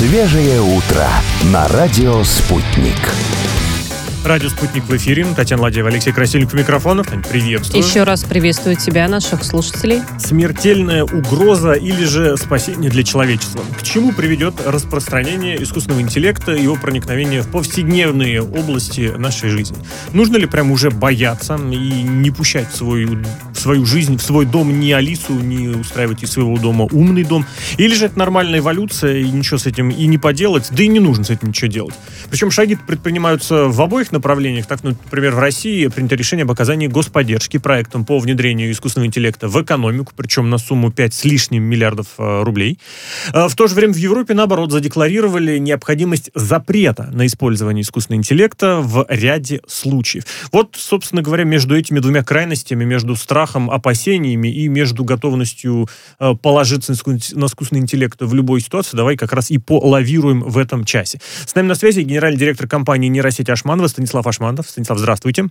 Свежее утро на радио «Спутник». Радио «Спутник» в эфире. Татьяна Ладеева, Алексей Красильников у микрофонов. Приветствую. Еще раз приветствую тебя, наших слушателей. Смертельная угроза или же спасение для человечества. К чему приведет распространение искусственного интеллекта и его проникновение в повседневные области нашей жизни? Нужно ли прям уже бояться и не пущать в свою жизнь, в свой дом ни Алису, не устраивать из своего дома умный дом? Или же это нормальная эволюция, и ничего с этим и не поделать, да и не нужно с этим ничего делать? Причем шаги предпринимаются в обоих направлениях. Так, например, в России принято решение об оказании господдержки проектам по внедрению искусственного интеллекта в экономику, причем на сумму 5 с лишним миллиардов рублей. В то же время в Европе, наоборот, задекларировали необходимость запрета на использование искусственного интеллекта в ряде случаев. Вот, собственно говоря, между этими двумя крайностями, между страхом, опасениями и между готовностью положиться на искусственный интеллект в любой ситуации, давай как раз и полавируем в этом часе. С нами на связи генеральный директор компании нейросети Ашманова Станислав Ашманов. Станислав, здравствуйте.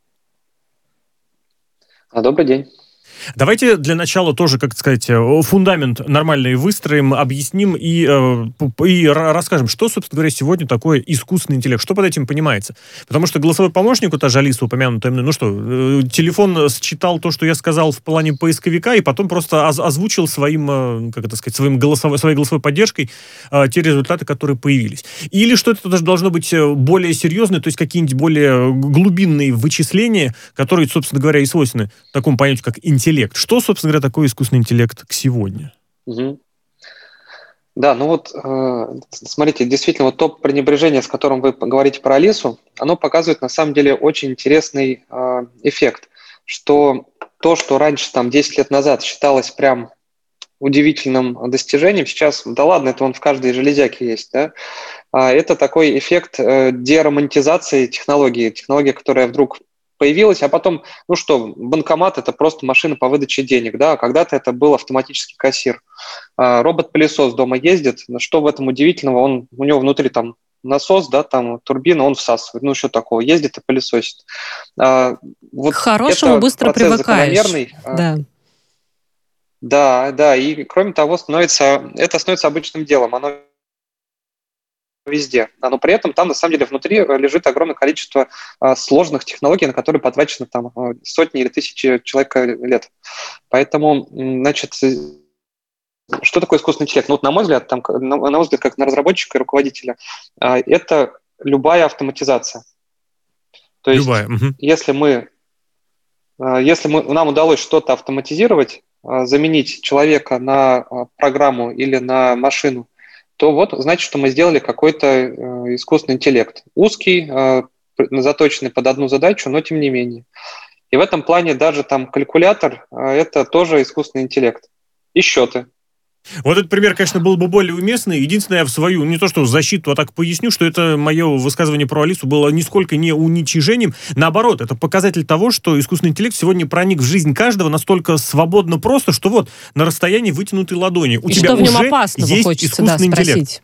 Добрый день. Давайте для начала тоже, как сказать, фундамент нормальный выстроим, объясним и расскажем, что, собственно говоря, сегодня такое искусственный интеллект, что под этим понимается. Потому что голосовой помощник, вот та же Алиса упомянутая, телефон считал то, что я сказал в плане поисковика, и потом просто озвучил своей голосовой поддержкой те результаты, которые появились. Или что это даже должно быть более серьезное, то есть какие-нибудь более глубинные вычисления, которые, собственно говоря, и свойственны такому понятию, как интеллект. Что, собственно говоря, такое искусственный интеллект к сегодня? Угу. Да, смотрите, действительно, то пренебрежение, с которым вы говорите про Алису, оно показывает, на самом деле, очень интересный эффект, что то, что раньше, 10 лет назад считалось прям удивительным достижением, сейчас, да ладно, это он в каждой железяке есть, да? Это такой эффект деромантизации технологии, которая вдруг появилась, а потом, банкомат – это просто машина по выдаче денег, да, а когда-то это был автоматический кассир. Робот-пылесос дома ездит, что в этом удивительного, у него внутри насос, да, турбина, он всасывает, что такого, ездит и пылесосит. К хорошему быстро привыкаешь. Да, и кроме того, это становится обычным делом, оно везде. Но при этом там, на самом деле, внутри лежит огромное количество сложных технологий, на которые потрачено сотни или тысячи человек лет. Поэтому, что такое искусственный интеллект? На мой взгляд, как на разработчика и руководителя, это любая автоматизация. То есть, если нам удалось что-то автоматизировать, заменить человека на программу или на машину, то значит, что мы сделали какой-то искусственный интеллект. Узкий, заточенный под одну задачу, но тем не менее. И в этом плане даже калькулятор – это тоже искусственный интеллект. И счеты. Вот этот пример, конечно, был бы более уместный. Единственное, я в свою, не то что защиту, а так поясню, что это мое высказывание про Алису было нисколько не уничижением. Наоборот, это показатель того, что искусственный интеллект сегодня проник в жизнь каждого настолько свободно просто, что на расстоянии вытянутой ладони. У тебя что в нем уже опасного, есть хочется, искусственный интеллект.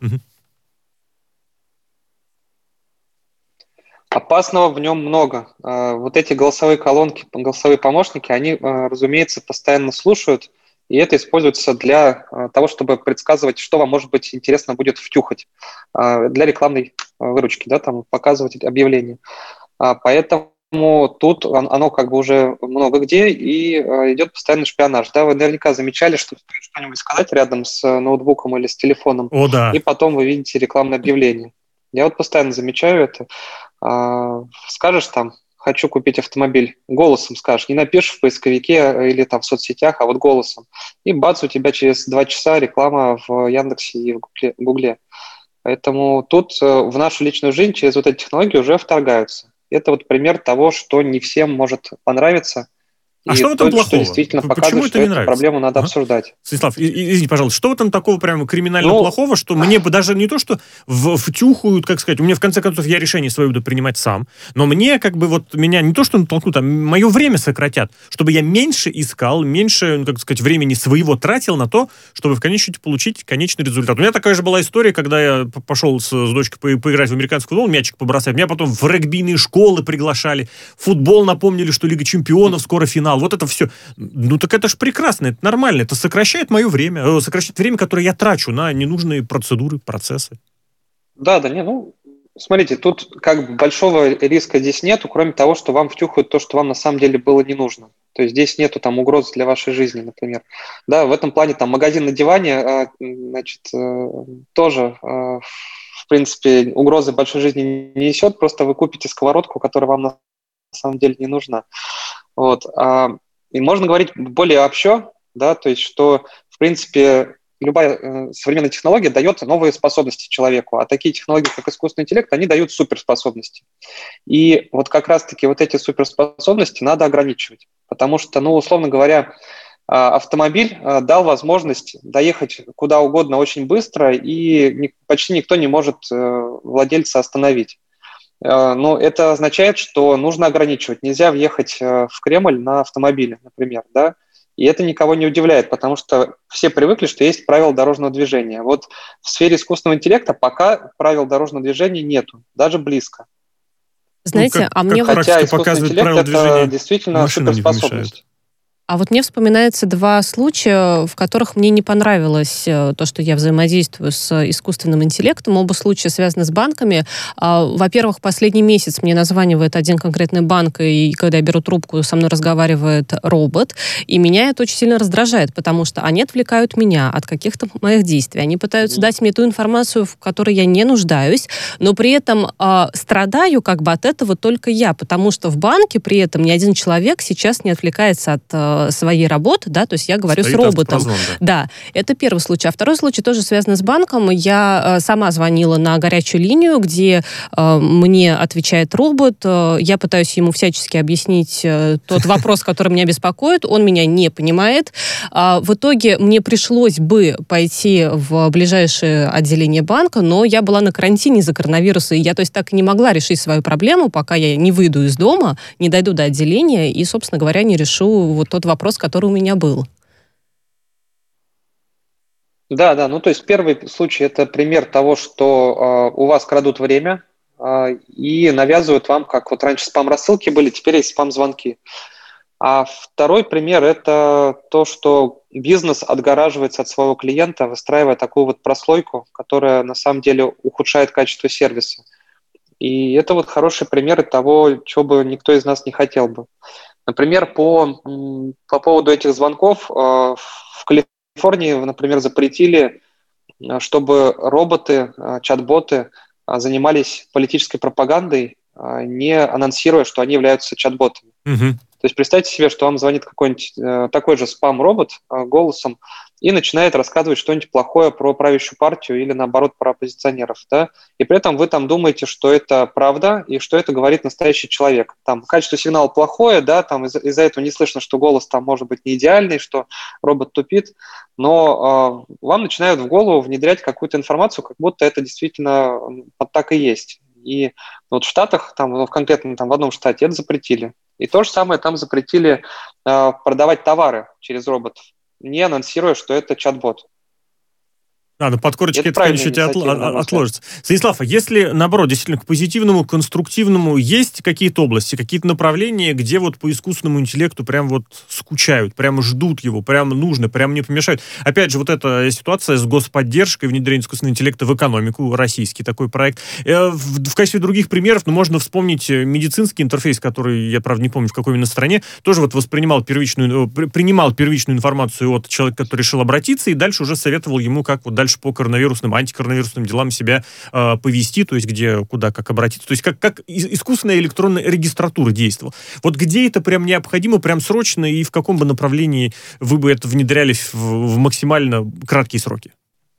Опасного в нем много. Вот эти голосовые колонки, голосовые помощники, они, разумеется, постоянно слушают, и это используется для того, чтобы предсказывать, что вам, может быть, интересно будет втюхать для рекламной выручки, да, показывать объявления. Поэтому тут оно уже много где, и идет постоянный шпионаж. Да, вы наверняка замечали, что стоит что-нибудь сказать рядом с ноутбуком или с телефоном, и потом вы видите рекламное объявление. Я постоянно замечаю это. Скажешь «хочу купить автомобиль», голосом скажешь, не напишешь в поисковике или в соцсетях, а голосом. И бац, у тебя через 2 часа реклама в Яндексе и в Гугле. Поэтому тут в нашу личную жизнь через эти технологии уже вторгаются. Это пример того, что не всем может понравиться. А что в этом плохого? Что действительно показывает, что эту проблему надо обсуждать. Станислав, извините, пожалуйста, что в этом такого прямо криминально плохого, что мне бы даже не то, что втюхают, как сказать, у меня в конце концов я решение свое буду принимать сам, но мне меня не то, что натолкнут, а мое время сократят, чтобы я меньше искал, меньше, времени своего тратил на то, чтобы в конечном счете получить конечный результат. У меня такая же была история, когда я пошел с дочкой поиграть в американский футбол, мячик побросать, меня потом в регбийные школы приглашали, футбол напомнили, что Лига чемпионов, скоро финал. функционал, вот это все. Ну, так это ж прекрасно, это нормально, это сокращает мое время, сокращает время, которое я трачу на ненужные процедуры, процессы. Да, смотрите, тут как бы большого риска здесь нету, кроме того, что вам втюхают то, что вам на самом деле было не нужно. То есть здесь нету там угроз для вашей жизни, например. Да, в этом плане там магазин на диване, тоже, в принципе, угрозы большой жизни не несет, просто вы купите сковородку, которая вам на самом деле не нужна. Вот. И можно говорить более общо, да, то есть что, в принципе, любая современная технология дает новые способности человеку, а такие технологии, как искусственный интеллект, они дают суперспособности. И вот как раз-таки вот эти суперспособности надо ограничивать, потому что, условно говоря, автомобиль дал возможность доехать куда угодно очень быстро, и почти никто не может владельца остановить. Но это означает, что нужно ограничивать. Нельзя въехать в Кремль на автомобиле, например, да, и это никого не удивляет, потому что все привыкли, что есть правила дорожного движения. Вот в сфере искусственного интеллекта пока правил дорожного движения нету, даже близко. Знаете, хотя искусственный интеллект это действительно суперспособность. А вот мне вспоминается два случая, в которых мне не понравилось то, что я взаимодействую с искусственным интеллектом. Оба случая связаны с банками. Во-первых, последний месяц мне названивает один конкретный банк, и когда я беру трубку, со мной разговаривает робот, и меня это очень сильно раздражает, потому что они отвлекают меня от каких-то моих действий. Они пытаются дать мне ту информацию, в которой я не нуждаюсь, но при этом страдаю как бы от этого только я, потому что в банке при этом ни один человек сейчас не отвлекается от своей работы, да, то есть я говорю с роботом. Да, это первый случай. А второй случай тоже связан с банком. Я сама звонила на горячую линию, где мне отвечает робот. Я пытаюсь ему всячески объяснить тот вопрос, который меня беспокоит. Он меня не понимает. В итоге мне пришлось бы пойти в ближайшее отделение банка, но я была на карантине из-за коронавируса, и я, то есть, так и не могла решить свою проблему, пока я не выйду из дома, не дойду до отделения и, собственно говоря, не решу вот тот вопрос, который у меня был. Да, то есть первый случай – это пример того, что у вас крадут время и навязывают вам, как вот раньше спам-рассылки были, теперь есть спам-звонки. А второй пример – это то, что бизнес отгораживается от своего клиента, выстраивая такую вот прослойку, которая на самом деле ухудшает качество сервиса. И это вот хорошие примеры того, чего бы никто из нас не хотел бы. Например, по поводу этих звонков в Калифорнии, например, запретили, чтобы роботы, чат-боты занимались политической пропагандой, не анонсируя, что они являются чат-ботами. То есть представьте себе, что вам звонит какой-нибудь такой же спам-робот голосом и начинает рассказывать что-нибудь плохое про правящую партию или, наоборот, про оппозиционеров. Да? И при этом вы там думаете, что это правда и что это говорит настоящий человек. Там качество сигнала плохое, да, там из-за этого не слышно, что голос там может быть не идеальный, что робот тупит, но вам начинают в голову внедрять какую-то информацию, как будто это действительно так и есть. И вот в Штатах, конкретно в одном штате это запретили. И то же самое там запретили продавать товары через роботов, не анонсируя, что это чат-бот. На подкорочке это еще отложится. Станислав, а если, наоборот, действительно к позитивному, конструктивному есть какие-то области, какие-то направления, где вот по искусственному интеллекту прям вот скучают, прям ждут его, прям нужно, прям не помешают? Опять же, вот эта ситуация с господдержкой внедрения искусственного интеллекта в экономику, российский такой проект. В качестве других примеров, можно вспомнить медицинский интерфейс, который, я, правда, не помню, в какой именно стране, тоже вот принимал первичную информацию от человека, который решил обратиться, и дальше уже советовал ему, как вот дальше по коронавирусным, антикоронавирусным делам себя повести, то есть где, куда, как обратиться. То есть как искусственная электронная регистратура действовала. Вот где это прям необходимо, прям срочно, и в каком бы направлении вы бы это внедряли в максимально краткие сроки?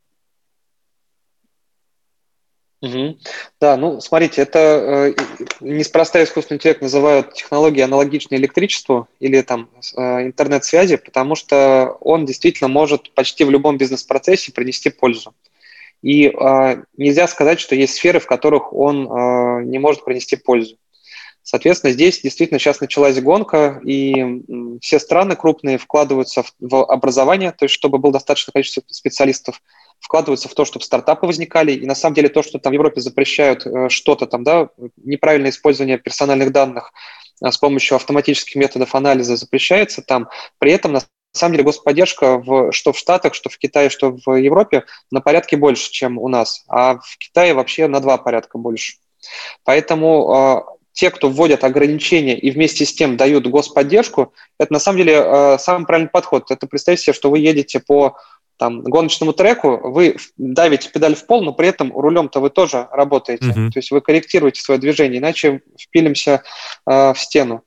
Да, смотрите, это неспроста искусственный интеллект называют технологией аналогичной электричеству или интернет-связи, потому что он действительно может почти в любом бизнес-процессе принести пользу. И нельзя сказать, что есть сферы, в которых он не может принести пользу. Соответственно, здесь действительно сейчас началась гонка, и все страны крупные вкладываются в образование, то есть чтобы было достаточное количество специалистов, вкладываются в то, чтобы стартапы возникали, и на самом деле то, что там в Европе запрещают что-то там, да, неправильное использование персональных данных с помощью автоматических методов анализа запрещается там, при этом на самом деле господдержка что в Штатах, что в Китае, что в Европе на порядке больше, чем у нас, а в Китае вообще на 2 порядка больше. Поэтому те, кто вводят ограничения и вместе с тем дают господдержку, это на самом деле самый правильный подход. Это представьте себе, что вы едете по гоночному треку, вы давите педаль в пол, но при этом рулем-то вы тоже работаете. То есть вы корректируете свое движение, иначе впилимся в стену.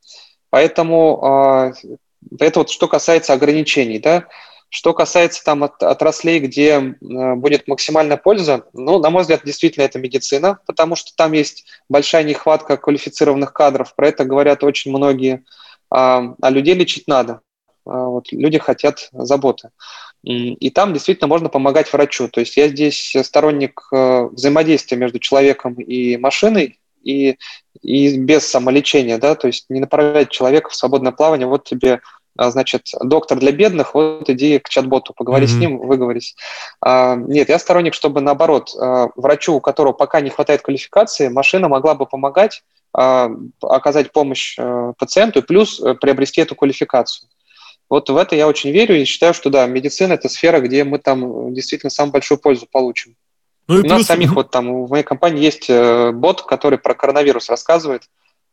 Поэтому это вот что касается ограничений, да. Что касается там отраслей, где будет максимальная польза, на мой взгляд, действительно это медицина, потому что там есть большая нехватка квалифицированных кадров, про это говорят очень многие, а людей лечить надо. Люди хотят заботы. И там действительно можно помогать врачу. То есть я здесь сторонник взаимодействия между человеком и машиной, и без самолечения, да, то есть не направлять человека в свободное плавание, вот тебе, значит, доктор для бедных, вот иди к чат-боту, поговори с ним, выговорись. Нет, я сторонник, чтобы наоборот, врачу, у которого пока не хватает квалификации, машина могла бы помогать, оказать помощь пациенту и плюс приобрести эту квалификацию. Вот в это я очень верю и считаю, что да, медицина – это сфера, где мы там действительно самую большую пользу получим. У нас самих в моей компании есть бот, который про коронавирус рассказывает.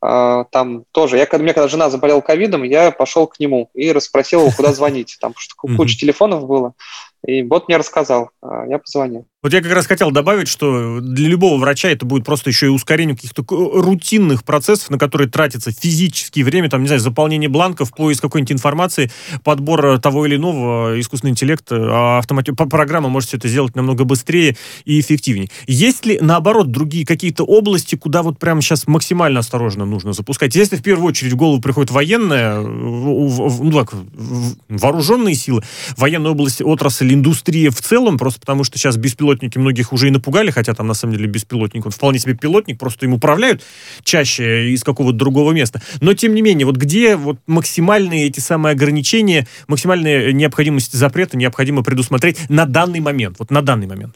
Там тоже. Когда жена заболела ковидом, я пошел к нему и расспросил его, куда звонить. Там куча телефонов было, и бот мне рассказал. Я позвонил. Вот я как раз хотел добавить, что для любого врача это будет просто еще и ускорение каких-то рутинных процессов, на которые тратится физическое время, там, не знаю, заполнение бланков, поиск какой-нибудь информации, подбор того или иного, искусственный интеллект, программа может все это сделать намного быстрее и эффективнее. Есть ли, наоборот, другие какие-то области, куда вот прямо сейчас максимально осторожно нужно запускать? Если в первую очередь в голову приходит военная, вооруженные силы, военная область, отрасль, индустрия в целом, просто потому что сейчас беспилотники многих уже и напугали, хотя там на самом деле беспилотник, он вполне себе пилотник, просто им управляют чаще из какого-то другого места. Но тем не менее, вот где вот максимальные эти самые ограничения, максимальная необходимость запрета необходимо предусмотреть на данный момент, вот на данный момент?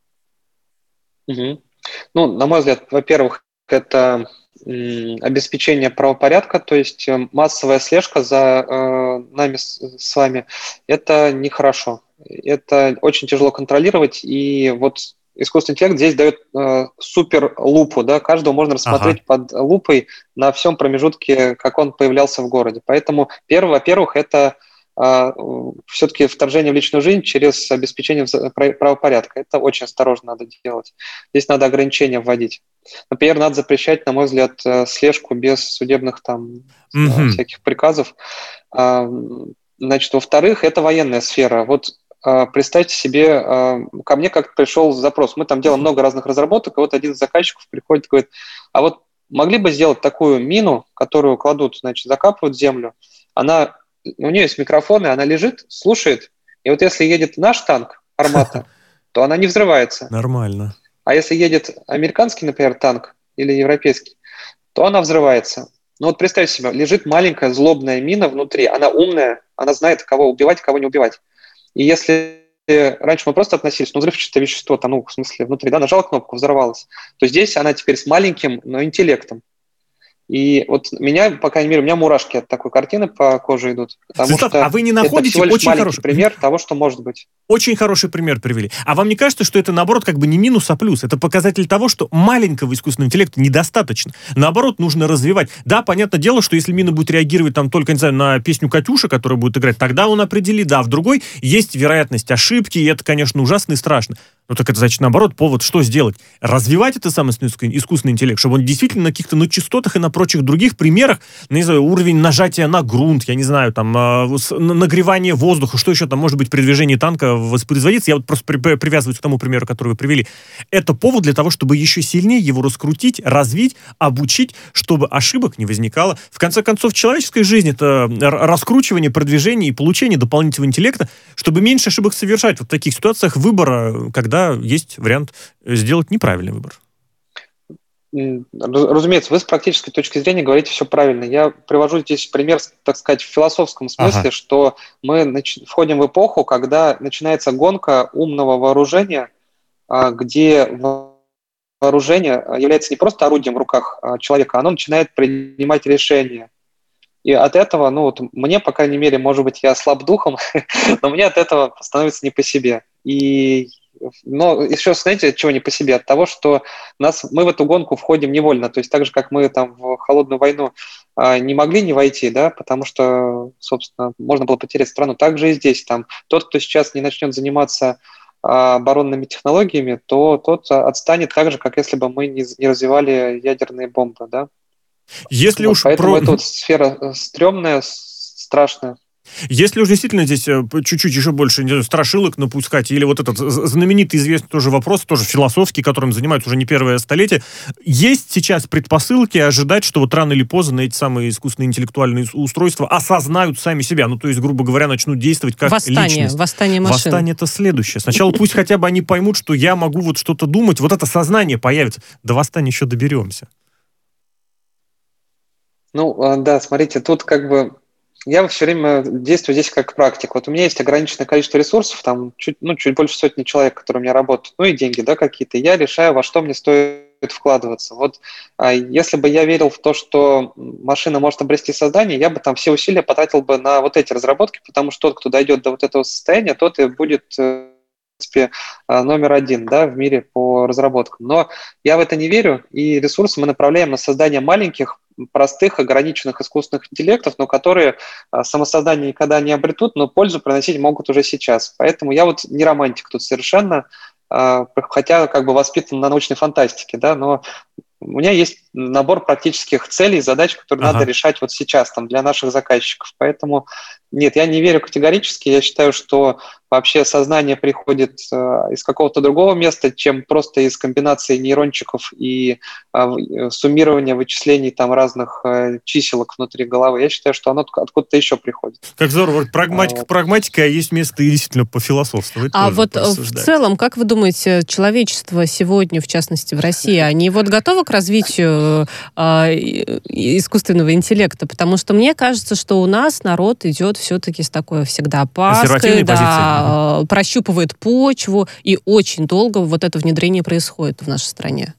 На мой взгляд, во-первых, это обеспечение правопорядка, то есть массовая слежка за нами с вами, это нехорошо. Это очень тяжело контролировать, и вот искусственный интеллект здесь дает супер лупу, да, каждого можно рассмотреть под лупой на всем промежутке, как он появлялся в городе. Поэтому, во-первых, это все-таки вторжение в личную жизнь через обеспечение правопорядка. Это очень осторожно надо делать. Здесь надо ограничения вводить. Например, надо запрещать, на мой взгляд, слежку без судебных всяких приказов. Значит, во-вторых, это военная сфера. Вот представьте себе, ко мне как-то пришел запрос. Мы там делаем много разных разработок, и вот один из заказчиков приходит и говорит, а вот могли бы сделать такую мину, которую кладут, значит, закапывают в землю, у нее есть микрофон, и она лежит, слушает, и вот если едет наш танк, армата, то она не взрывается. Нормально. А если едет американский, например, танк или европейский, то она взрывается. Ну вот представьте себе, лежит маленькая злобная мина внутри, она умная, она знает, кого убивать, кого не убивать. И если раньше мы просто относились, взрывчатое вещество, в смысле, внутри, да, нажал кнопку, взорвалось, то здесь она теперь с маленьким, но интеллектом. И вот по крайней мере, у меня мурашки от такой картины по коже идут. Потому что а вы не находите это всего лишь очень маленький пример того, что может быть. Очень хороший пример привели. А вам не кажется, что это, наоборот, как бы не минус, а плюс? Это показатель того, что маленького искусственного интеллекта недостаточно. Наоборот, нужно развивать. Да, понятное дело, что если мина будет реагировать только, не знаю, на песню «Катюша», которая будет играть, тогда он определит, да, в другой есть вероятность ошибки, и это, конечно, ужасно и страшно. Но так это, значит, наоборот, повод что сделать? Развивать это самый искусственный интеллект, чтобы он действительно на каких-то частотах и на прочих других примерах, не знаю, уровень нажатия на грунт, я не знаю, нагревание воздуха, что еще там может быть при движении танка воспроизводиться. Я вот просто привязываюсь к тому примеру, который вы привели. Это повод для того, чтобы еще сильнее его раскрутить, развить, обучить, чтобы ошибок не возникало. В конце концов, в человеческой жизни это раскручивание, продвижение и получение дополнительного интеллекта, чтобы меньше ошибок совершать вот в таких ситуациях выбора, когда есть вариант сделать неправильный выбор. Разумеется, вы с практической точки зрения говорите все правильно. Я привожу здесь пример, так сказать, в философском смысле, что мы входим в эпоху, когда начинается гонка умного вооружения, где вооружение является не просто орудием в руках человека, оно начинает принимать решения. И от этого, мне, по крайней мере, может быть, я слаб духом, но мне от этого становится не по себе. Но еще, знаете, от чего не по себе? От того, что мы в эту гонку входим невольно. То есть так же, как мы там в холодную войну не могли не войти, да, потому что, собственно, можно было потерять страну. Так же и здесь. Там, тот, кто сейчас не начнет заниматься оборонными технологиями, то тот отстанет так же, как если бы мы не развивали ядерные бомбы, да. Поэтому эта сфера стрёмная, страшная. Если уж действительно здесь чуть-чуть еще больше страшилок напускать, или вот этот знаменитый известный тоже вопрос, тоже философский, которым занимаются уже не первое столетие, есть сейчас предпосылки ожидать, что вот рано или поздно эти самые искусственные интеллектуальные устройства осознают сами себя, то есть, грубо говоря, начнут действовать как личность. Восстание машин. Восстание — это следующее. Сначала пусть хотя бы они поймут, что я могу вот что-то думать, вот это сознание появится. До восстания еще доберемся. Да, смотрите, тут я все время действую здесь как практик. Вот у меня есть ограниченное количество ресурсов, там чуть больше сотни человек, которые у меня работают, и деньги, да, какие-то. Я решаю, во что мне стоит вкладываться. Вот если бы я верил в то, что машина может обрести сознание, я бы там все усилия потратил бы на вот эти разработки, потому что тот, кто дойдет до вот этого состояния, тот и будет, в принципе, номер один, да, в мире по разработкам. Но я в это не верю, и ресурсы мы направляем на создание маленьких, простых, ограниченных искусственных интеллектов, но которые самосознание никогда не обретут, но пользу приносить могут уже сейчас. Поэтому я вот не романтик тут совершенно, хотя воспитан на научной фантастике, да, но у меня есть набор практических целей, задач, которые надо решать вот сейчас там, для наших заказчиков. Поэтому нет, я не верю категорически. Я считаю, что вообще сознание приходит из какого-то другого места, чем просто из комбинации нейрончиков и суммирования вычислений там разных чиселок внутри головы. Я считаю, что оно откуда-то еще приходит. Как здорово. Прагматика, а есть место и действительно пофилософствовать. А вот в целом, как вы думаете, человечество сегодня, в частности в России, они вот готовы к развитию искусственного интеллекта? Потому что мне кажется, что у нас народ идет все-таки с такой всегда опаской, прощупывает почву, и очень долго вот это внедрение происходит в нашей стране.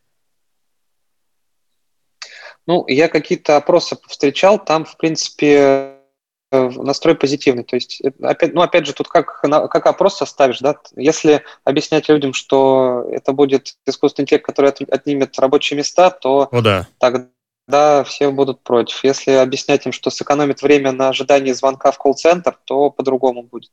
Я какие-то опросы встречал, там, в принципе, настрой позитивный. То есть, опять же, тут как опрос составишь, да? Если объяснять людям, что это будет искусственный интеллект, который отнимет рабочие места, то тогда все будут против. Если объяснять им, что сэкономит время на ожидании звонка в колл-центр, то по-другому будет.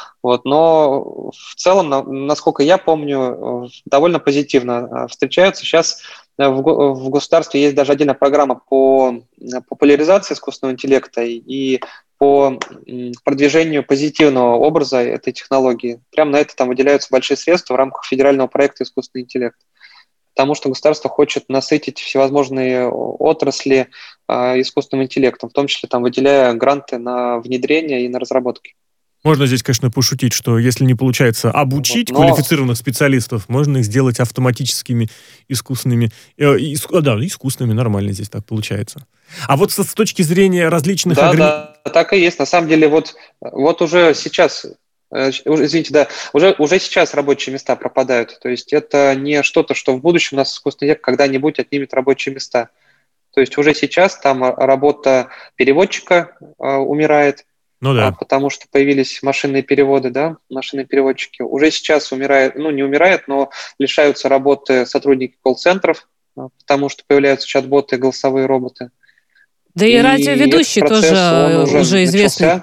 Но в целом, насколько я помню, довольно позитивно встречаются. Сейчас в государстве есть даже отдельная программа по популяризации искусственного интеллекта и по продвижению позитивного образа этой технологии. Прямо на это там выделяются большие средства в рамках федерального проекта «Искусственный интеллект». Потому что государство хочет насытить всевозможные отрасли искусственным интеллектом, в том числе там выделяя гранты на внедрение и на разработки. Можно здесь, конечно, пошутить, что если не получается обучить квалифицированных специалистов, можно их сделать автоматическими искусственными. Искусственными, нормально здесь так получается. А вот с точки зрения различных... Да, так и есть. На самом деле, вот уже сейчас... Извините, да, уже сейчас рабочие места пропадают. То есть это не что-то, что в будущем у нас искусственный интеллект когда-нибудь отнимет рабочие места. То есть уже сейчас там работа переводчика умирает, потому что появились машинные переводы, да, машинные переводчики. Уже сейчас умирает, не умирает, но лишаются работы сотрудники колл-центров, потому что появляются чат-боты, голосовые роботы. Да и радиоведущий тоже уже известный.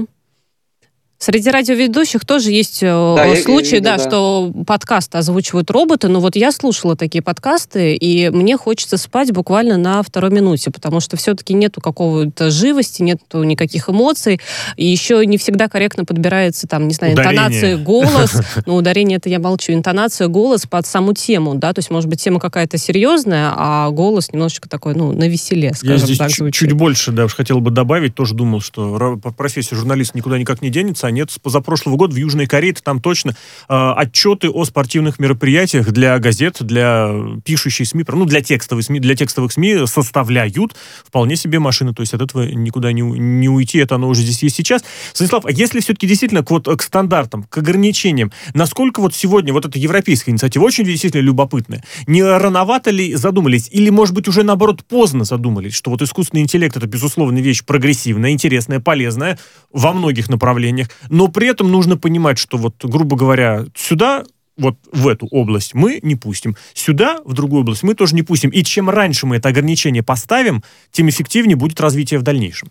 Среди радиоведущих тоже есть случаи, что подкасты озвучивают роботы, но вот я слушала такие подкасты, и мне хочется спать буквально на второй минуте, потому что все-таки нету какого-то живости, нету никаких эмоций, и еще не всегда корректно подбирается, там, не знаю, интонация, голос, ударение это я молчу, интонация, голос под саму тему, да, то есть, может быть, тема какая-то серьезная, а голос немножечко такой, навеселе, скажем так. Я здесь чуть больше, хотел бы добавить, тоже думал, что профессия журналиста никуда никак не денется, а нет с позапрошлого года в Южной Корее, там точно отчеты о спортивных мероприятиях для газет, для пишущей СМИ, ну, для текстовых СМИ составляют вполне себе машины, то есть от этого никуда не уйти, это оно уже здесь есть сейчас. Станислав, а если все-таки действительно к стандартам, к ограничениям, насколько вот сегодня вот эта европейская инициатива очень действительно любопытная, не рановато ли задумались, или, может быть, уже наоборот поздно задумались, что вот искусственный интеллект — это, безусловно, вещь прогрессивная, интересная, полезная во многих направлениях, но при этом нужно понимать, что вот, грубо говоря, сюда, вот в эту область мы не пустим, сюда, в другую область мы тоже не пустим. И чем раньше мы это ограничение поставим, тем эффективнее будет развитие в дальнейшем.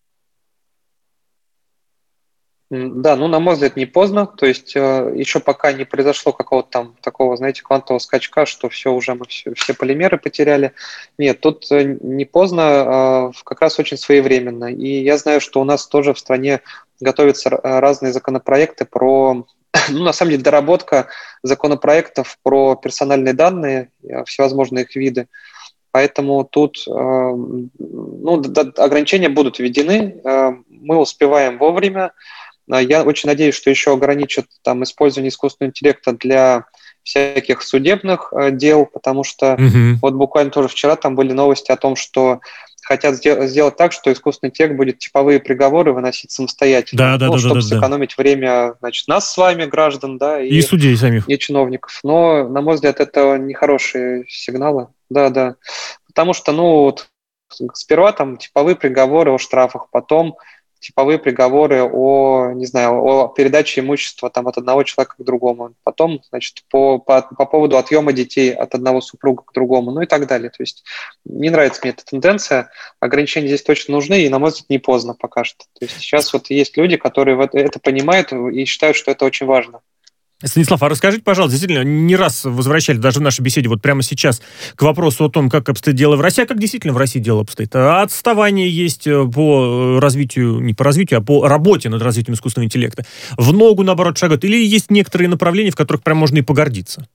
Да, ну, на мой взгляд, не поздно. То есть еще пока не произошло какого-то там такого, знаете, квантового скачка, что все, уже мы все полимеры потеряли. Нет, тут не поздно, как раз очень своевременно. И я знаю, что у нас тоже в стране готовятся разные законопроекты про, ну, на самом деле, доработка законопроектов про персональные данные, всевозможные их виды. Поэтому тут ограничения будут введены, мы успеваем вовремя. Я очень надеюсь, что еще ограничат там использование искусственного интеллекта для всяких судебных дел, потому что вот буквально тоже вчера там были новости о том, что хотят сделать так, что искусственный интеллект будет типовые приговоры выносить самостоятельно, чтобы сэкономить время, значит, нас с вами, граждан, да, и судей самих, и чиновников. Но, на мой взгляд, это нехорошие сигналы. Да. Потому что, вот сперва там типовые приговоры о штрафах, потом типовые приговоры о передаче имущества там, от одного человека к другому. Потом, значит, по поводу отъема детей от одного супруга к другому, ну и так далее. То есть не нравится мне эта тенденция. Ограничения здесь точно нужны, и, на мой взгляд, не поздно пока что. То есть сейчас вот есть люди, которые это понимают и считают, что это очень важно. Станислав, а расскажите, пожалуйста, действительно, не раз возвращались даже в нашей беседе вот прямо сейчас к вопросу о том, как обстоит дело в России, а как действительно в России дело обстоит. Отставание есть по развитию, не по развитию, а по работе над развитием искусственного интеллекта. В ногу, наоборот, шагают. Или есть некоторые направления, в которых прям можно и погордиться?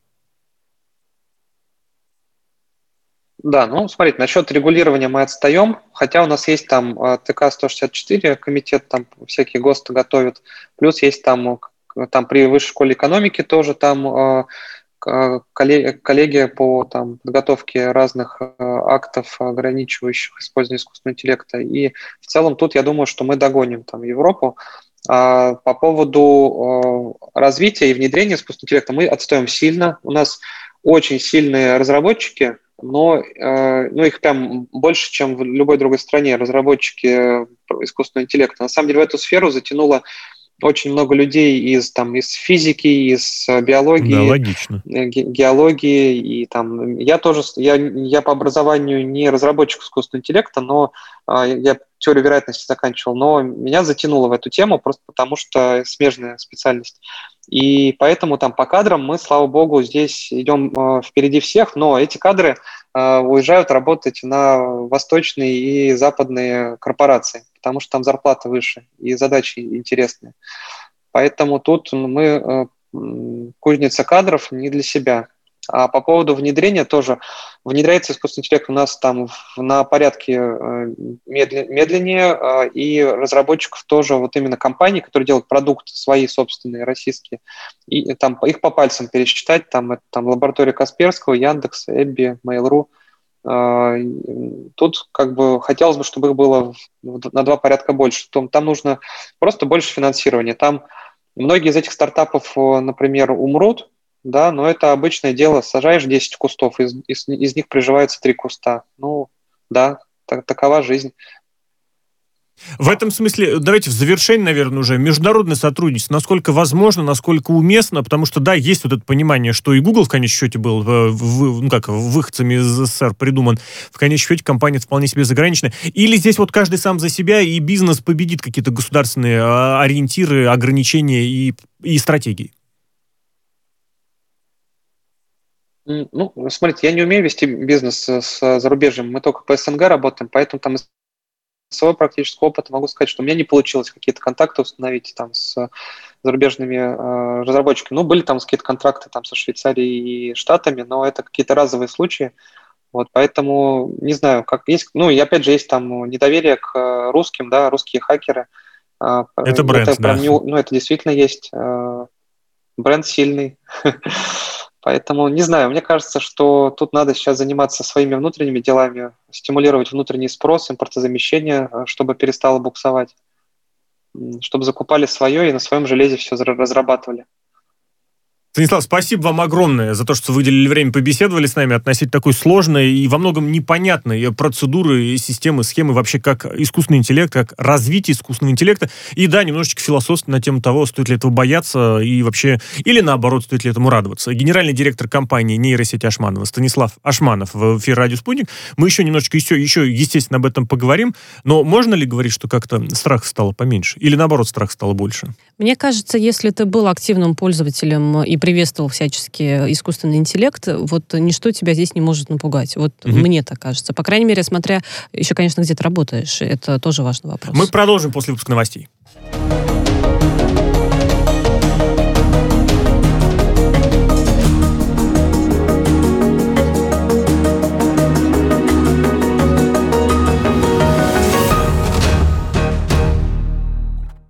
Да, смотрите, насчет регулирования мы отстаем, хотя у нас есть там ТК-164, комитет там всякие ГОСТы готовят, плюс есть там при Высшей школе экономики тоже там коллеги по подготовке разных актов, ограничивающих использование искусственного интеллекта. И в целом тут я думаю, что мы догоним Европу. По поводу развития и внедрения искусственного интеллекта мы отстаем сильно. У нас очень сильные разработчики, но их прям больше, чем в любой другой стране, разработчики искусственного интеллекта. На самом деле в эту сферу затянуло очень много людей из физики, из биологии, да, логично, геологии. И я по образованию не разработчик искусственного интеллекта, но я теорию вероятности заканчивал, но меня затянуло в эту тему просто потому, что смежная специальность. И поэтому по кадрам мы, слава богу, здесь идем впереди всех, но эти кадры уезжают работать на восточные и западные корпорации, потому что там зарплата выше и задачи интересные. Поэтому тут мы кузница кадров не для себя. А по поводу внедрения тоже. Внедряется искусственный интеллект у нас на порядке медленнее, и разработчиков тоже, вот именно компаний, которые делают продукты свои собственные, российские, и их по пальцам пересчитать, это лаборатория Касперского, Яндекс, Эбби, Mail.ru. Тут хотелось бы, чтобы их было на 2 порядка больше. Там нужно просто больше финансирования. Там многие из этих стартапов, например, умрут, да, но это обычное дело. Сажаешь 10 кустов, из них приживается 3 куста. Такова жизнь. В этом смысле, давайте в завершение, наверное, уже международное сотрудничество, насколько возможно, насколько уместно, потому что, да, есть вот это понимание, что и Google в конечном счете был выходцами из СССР придуман, в конечном счете компания вполне себе заграничная. Или здесь вот каждый сам за себя, и бизнес победит какие-то государственные ориентиры, ограничения и стратегии? Смотрите, я не умею вести бизнес с зарубежьем, мы только по СНГ работаем, поэтому из своего практического опыта могу сказать, что у меня не получилось какие-то контакты установить с зарубежными разработчиками. Были какие-то контракты со Швейцарией и Штатами, но это какие-то разовые случаи. Поэтому не знаю, как есть. И опять же есть недоверие к русским, да, русские хакеры. Это бренд, да. Это действительно есть. Бренд сильный. Поэтому, не знаю, мне кажется, что тут надо сейчас заниматься своими внутренними делами, стимулировать внутренний спрос, импортозамещение, чтобы перестало буксовать, чтобы закупали свое и на своем железе все разрабатывали. Станислав, спасибо вам огромное за то, что выделили время, побеседовали с нами относительно такой сложной и во многом непонятной процедуры, системы, схемы, вообще как искусственный интеллект, как развитие искусственного интеллекта. И да, немножечко философственно на тему того, стоит ли этого бояться и вообще, или наоборот, стоит ли этому радоваться. Генеральный директор компании нейросети Ашманова Станислав Ашманов в эфире «Радио Спутник». Мы еще немножечко, еще, естественно, об этом поговорим, но можно ли говорить, что как-то страх стало поменьше? Или наоборот, страх стало больше? Мне кажется, если ты был активным пользователем и приветствовал всячески искусственный интеллект, вот ничто тебя здесь не может напугать. Вот мне так кажется. По крайней мере, смотря еще, конечно, где ты работаешь. Это тоже важный вопрос. Мы продолжим после выпуска новостей.